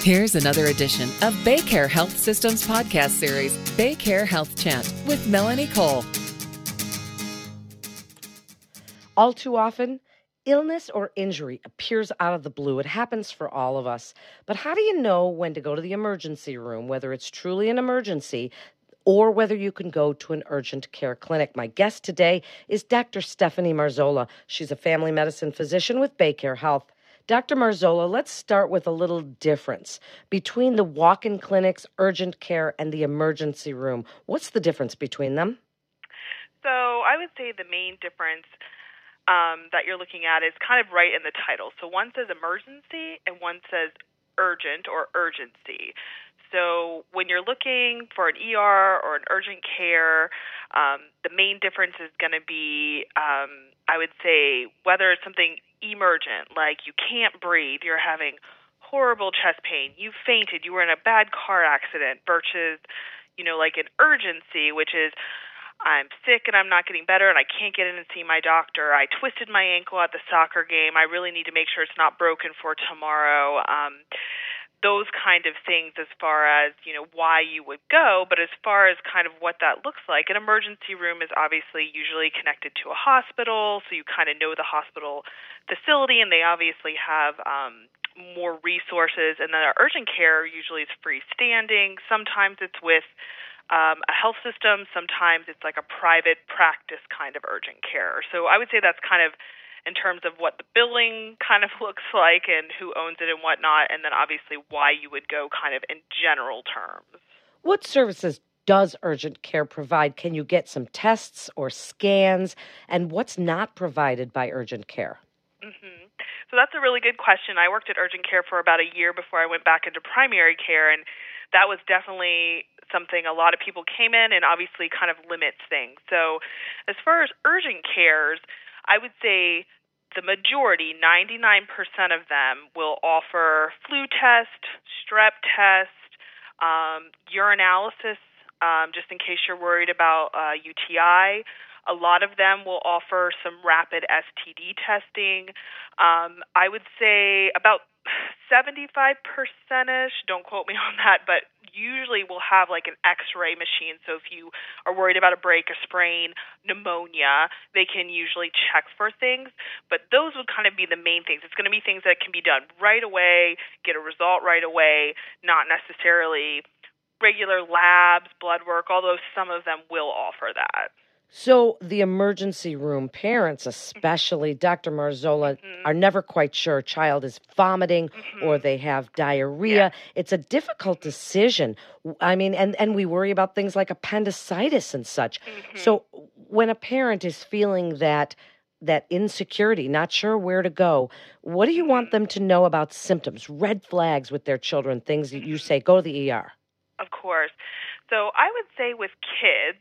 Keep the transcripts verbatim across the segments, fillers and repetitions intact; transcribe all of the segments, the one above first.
Here's another edition of BayCare Health Systems podcast series, BayCare Health Chat with Melanie Cole. All too often, illness or injury appears out of the blue. It happens for all of us. But how do you know when to go to the emergency room, whether it's truly an emergency or whether you can go to an urgent care clinic? My guest today is Doctor Stephanie Marzola. She's a family medicine physician with BayCare Health. Doctor Marzola, let's start with a little difference between the walk-in clinics, urgent care, and the emergency room. What's the difference between them? So I would say the main difference um, that you're looking at is kind of right in the title. So one says emergency and one says urgent or urgency. So when you're looking for an E R or an urgent care, um, the main difference is going to be, um, I would say, whether it's something emergent, like you can't breathe, you're having horrible chest pain, you fainted, you were in a bad car accident, versus, you know, like an urgency, which is I'm sick and I'm not getting better and I can't get in and see my doctor. I twisted my ankle at the soccer game. I really need to make sure it's not broken for tomorrow. Um, those kind of things as far as, you know, why you would go. But as far as kind of what that looks like, an emergency room is obviously usually connected to a hospital, so you kind of know the hospital facility, and they obviously have um, more resources. And then our urgent care usually is freestanding. Sometimes it's with um, a health system. Sometimes it's like a private practice kind of urgent care. So I would say that's kind of in terms of what the billing kind of looks like and who owns it and whatnot, and then obviously why you would go kind of in general terms. What services does urgent care provide? Can you get some tests or scans? And what's not provided by urgent care? Mm-hmm. So that's a really good question. I worked at urgent care for about a year before I went back into primary care, and that was definitely something a lot of people came in and obviously kind of limits things. So as far as urgent cares, I would say the majority, ninety-nine percent of them, will offer flu test, strep test, um, urinalysis, um, just in case you're worried about uh, U T I. A lot of them will offer some rapid S T D testing. Um, I would say about seventy-five percent-ish, don't quote me on that, but usually we'll have like an X-ray machine. So if you are worried about a break, a sprain, pneumonia, they can usually check for things. But those would kind of be the main things. It's going to be things that can be done right away, get a result right away, not necessarily regular labs, blood work, although some of them will offer that. So the emergency room, parents especially, Doctor Marzola, mm-hmm. are never quite sure a child is vomiting mm-hmm. or they have diarrhea. Yeah. It's a difficult decision. I mean, and, and we worry about things like appendicitis and such. Mm-hmm. So when a parent is feeling that that insecurity, not sure where to go, what do you mm-hmm. want them to know about symptoms, red flags with their children, things that you say, go to the E R? Of course. So I would say with kids,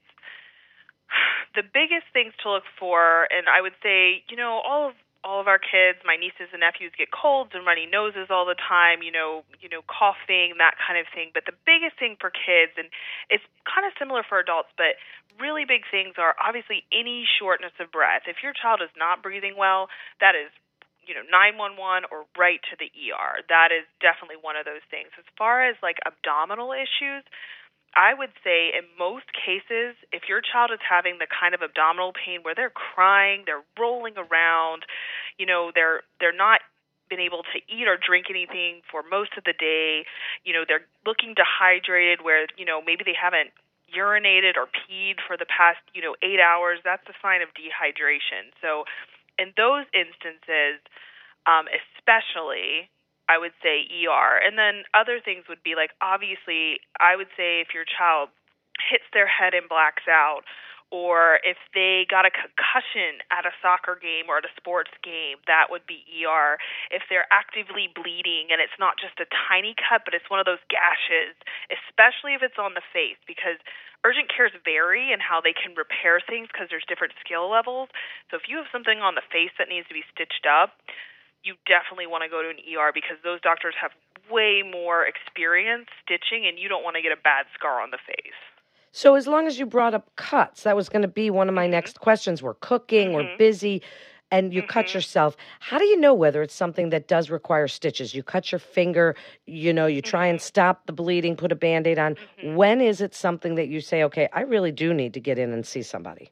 the biggest things to look for, and I would say, you know, all of all of our kids, my nieces and nephews, get colds and runny noses all the time, you know, you know, coughing, that kind of thing. But the biggest thing for kids, and it's kind of similar for adults, but really big things are obviously any shortness of breath. If your child is not breathing well, that is, you know, nine one one or right to the E R. That is definitely one of those things. As far as like abdominal issues, I would say in most cases, if your child is having the kind of abdominal pain where they're crying, they're rolling around, you know, they're they're not been able to eat or drink anything for most of the day, you know, they're looking dehydrated where, you know, maybe they haven't urinated or peed for the past, you know, eight hours, that's a sign of dehydration. So in those instances, um, especially, I would say E R. And then other things would be like, obviously, I would say if your child hits their head and blacks out, or if they got a concussion at a soccer game or at a sports game, that would be E R. If they're actively bleeding and it's not just a tiny cut, but it's one of those gashes, especially if it's on the face, because urgent cares vary in how they can repair things because there's different skill levels. So if you have something on the face that needs to be stitched up, you definitely want to go to an E R because those doctors have way more experience stitching, and you don't want to get a bad scar on the face. So as long as you brought up cuts, that was going to be one of my mm-hmm. next questions. We're cooking, mm-hmm. we're busy. and you cut Mhm. yourself. How do you know whether it's something that does require stitches? You cut your finger, you know, you try and Mhm. stop the bleeding, put a Band-Aid on. Mhm. When is it something that you say, okay, I really do need to get in and see somebody?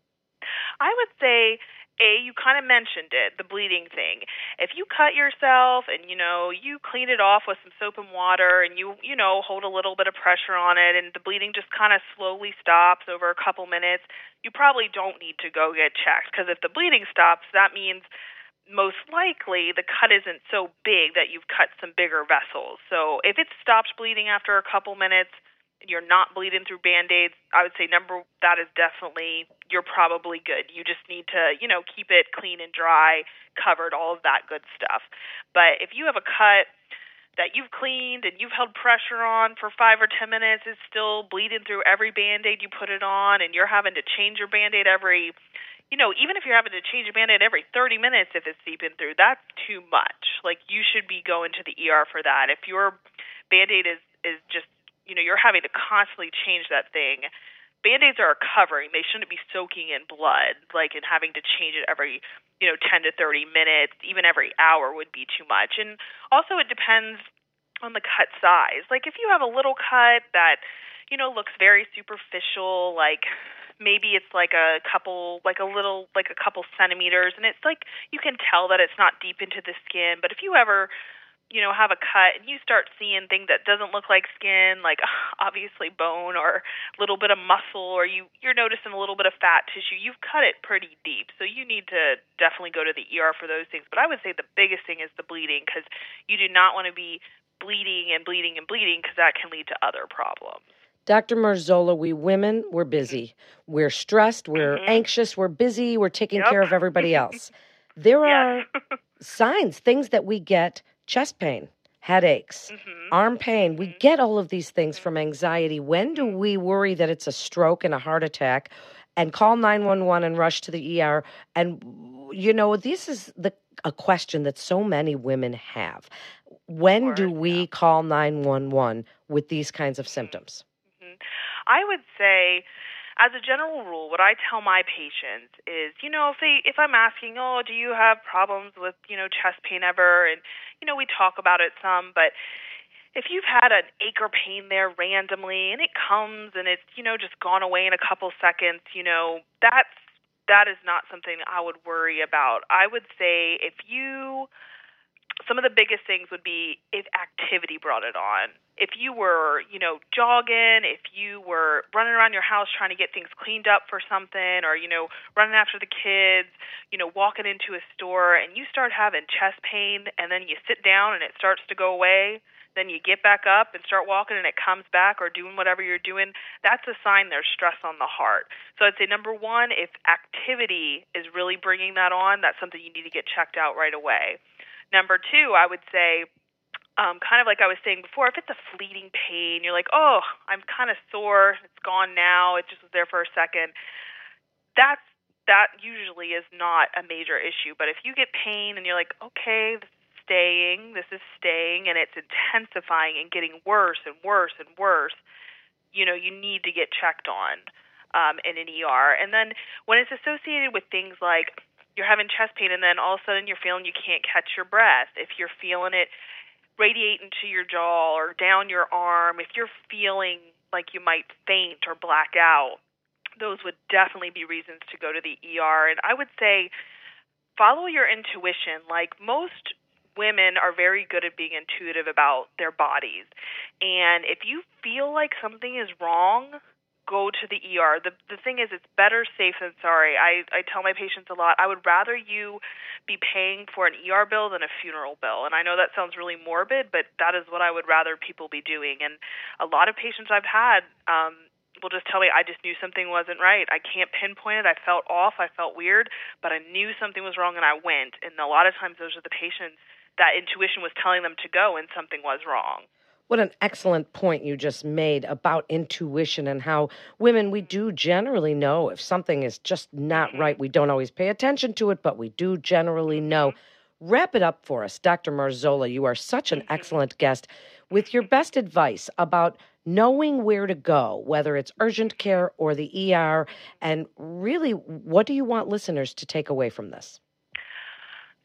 I would say, A, you kind of mentioned it, the bleeding thing. If you cut yourself and, you know, you clean it off with some soap and water and you, you know, hold a little bit of pressure on it and the bleeding just kind of slowly stops over a couple minutes, you probably don't need to go get checked. Because if the bleeding stops, that means most likely the cut isn't so big that you've cut some bigger vessels. So if it stops bleeding after a couple minutes and you're not bleeding through Band-Aids, I would say number that is definitely you're probably good. You just need to, you know, keep it clean and dry, covered, all of that good stuff. But if you have a cut that you've cleaned and you've held pressure on for five or ten minutes, it's still bleeding through every Band-Aid you put it on, and you're having to change your Band-Aid every you know, even if you're having to change a Band-Aid every thirty minutes if it's seeping through, that's too much. Like, you should be going to the E R for that. If your Band-Aid is, is just, you know, you're having to constantly change that thing, Band-Aids are a covering. They shouldn't be soaking in blood, like, and having to change it every, you know, ten to thirty minutes, even every hour would be too much. And also it depends on the cut size. Like, if you have a little cut that, you know, looks very superficial, like maybe it's like a couple, like a little, like a couple centimeters, and it's like you can tell that it's not deep into the skin. But if you ever, you know, have a cut and you start seeing things that doesn't look like skin, like obviously bone or a little bit of muscle, or you, you're noticing a little bit of fat tissue, you've cut it pretty deep. So you need to definitely go to the E R for those things. But I would say the biggest thing is the bleeding, because you do not want to be bleeding and bleeding and bleeding, because that can lead to other problems. Doctor Marzola, we women, we're busy. We're stressed, we're Mhm. anxious, we're busy, we're taking Yep. care of everybody else. There Yes. are signs, things that we get: chest pain, headaches, Mhm. arm pain. We Mhm. get all of these things from anxiety. When do we worry that it's a stroke and a heart attack and call nine one one and rush to the E R? And, you know, this is the a question that so many women have. When Of do course, we yeah. call nine one one with these kinds of symptoms? Mhm. I would say, as a general rule, what I tell my patients is, you know, if they, if I'm asking, oh, do you have problems with, you know, chest pain ever? And, you know, we talk about it some, but if you've had an ache or pain there randomly and it comes and it's, you know, just gone away in a couple seconds, you know, that's, that is not something I would worry about. I would say if you, some of the biggest things would be if activity brought it on. If you were, you know, jogging, if you were running around your house trying to get things cleaned up for something, or, you know, running after the kids, you know, walking into a store and you start having chest pain and then you sit down and it starts to go away, then you get back up and start walking and it comes back, or doing whatever you're doing, that's a sign there's stress on the heart. So I'd say, number one, if activity is really bringing that on, that's something you need to get checked out right away. Number two, I would say, um, kind of like I was saying before, if it's a fleeting pain, you're like, oh, I'm kind of sore, it's gone now, it just was there for a second, that's, that usually is not a major issue. But if you get pain and you're like, okay, this is staying, this is staying, and it's intensifying and getting worse and worse and worse, you know, you need to get checked on um, in an E R. And then when it's associated with things like you're having chest pain and then all of a sudden you're feeling you can't catch your breath, if you're feeling it radiate into your jaw or down your arm, if you're feeling like you might faint or black out, those would definitely be reasons to go to the E R. And I would say follow your intuition. Like, most women are very good at being intuitive about their bodies. And if you feel like something is wrong, go to the E R. The the thing is, it's better safe than sorry. I, I tell my patients a lot, I would rather you be paying for an E R bill than a funeral bill. And I know that sounds really morbid, but that is what I would rather people be doing. And a lot of patients I've had um, will just tell me, I just knew something wasn't right. I can't pinpoint it. I felt off. I felt weird, but I knew something was wrong and I went. And a lot of times those are the patients that intuition was telling them to go and something was wrong. What an excellent point you just made about intuition and how women, we do generally know if something is just not Mm-hmm. right. We don't always pay attention to it, but we do generally Mm-hmm. know. Wrap it up for us, Doctor Marzola. You are such an Mm-hmm. excellent guest with your best advice about knowing where to go, whether it's urgent care or the E R, and really, what do you want listeners to take away from this?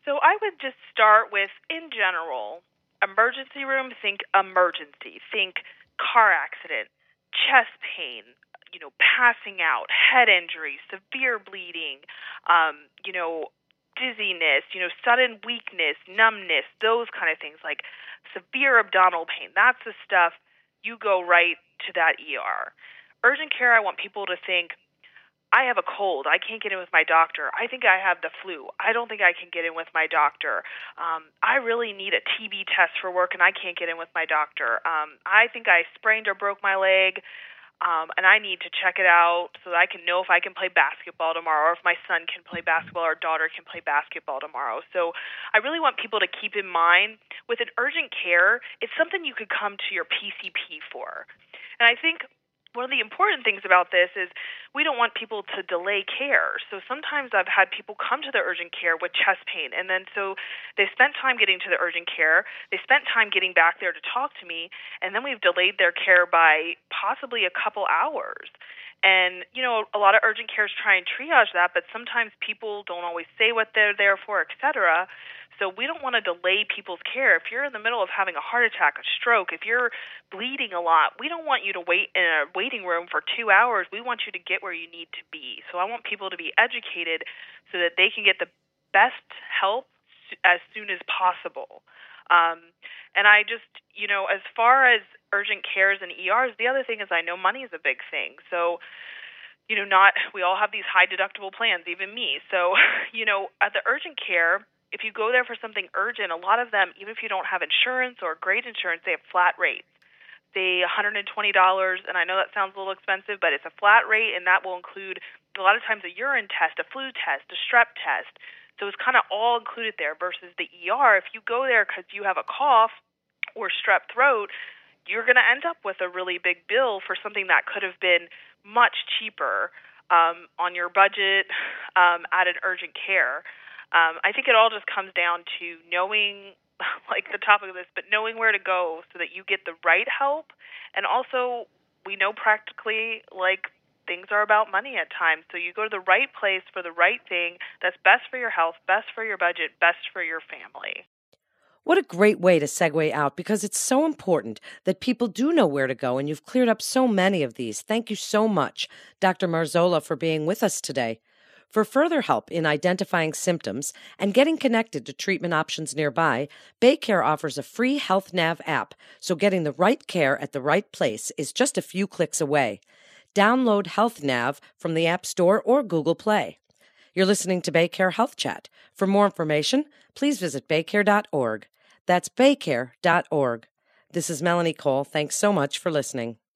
So I would just start with, in general, emergency room, think emergency. Think car accident, chest pain, you know, passing out, head injury, severe bleeding, um, you know, dizziness, you know, sudden weakness, numbness, those kind of things, like severe abdominal pain. That's the stuff you go right to that E R. Urgent care, I want people to think, I have a cold. I can't get in with my doctor. I think I have the flu. I don't think I can get in with my doctor. Um, I really need a T B test for work, and I can't get in with my doctor. Um, I think I sprained or broke my leg, um, and I need to check it out so that I can know if I can play basketball tomorrow, or if my son can play basketball or daughter can play basketball tomorrow. So I really want people to keep in mind, with an urgent care, it's something you could come to your P C P for. And I think one of the important things about this is we don't want people to delay care. So sometimes I've had people come to the urgent care with chest pain, and then so they spent time getting to the urgent care, they spent time getting back there to talk to me, and then we've delayed their care by possibly a couple hours. And, you know, a lot of urgent cares try and triage that, but sometimes people don't always say what they're there for, et cetera. So we don't want to delay people's care. If you're in the middle of having a heart attack, a stroke, if you're bleeding a lot, we don't want you to wait in a waiting room for two hours. We want you to get where you need to be. So I want people to be educated so that they can get the best help as soon as possible. Um, and I just, you know, as far as urgent cares and E Rs, the other thing is I know money is a big thing. So, you know, not we all have these high deductible plans, even me. So, you know, at the urgent care, if you go there for something urgent, a lot of them, even if you don't have insurance or great insurance, they have flat rates. Say one hundred twenty dollars, and I know that sounds a little expensive, but it's a flat rate, and that will include a lot of times a urine test, a flu test, a strep test. So it's kind of all included there versus the E R. If you go there because you have a cough or strep throat, you're going to end up with a really big bill for something that could have been much cheaper um, on your budget um, at an urgent care. Um, I think it all just comes down to knowing, like the topic of this, but knowing where to go so that you get the right help. And also, we know practically, like, things are about money at times. So you go to the right place for the right thing that's best for your health, best for your budget, best for your family. What a great way to segue out, because it's so important that people do know where to go, and you've cleared up so many of these. Thank you so much, Doctor Marzola, for being with us today. For further help in identifying symptoms and getting connected to treatment options nearby, BayCare offers a free HealthNav app, so getting the right care at the right place is just a few clicks away. Download HealthNav from the App Store or Google Play. You're listening to BayCare Health Chat. For more information, please visit baycare dot org. That's baycare dot org. This is Melanie Cole. Thanks so much for listening.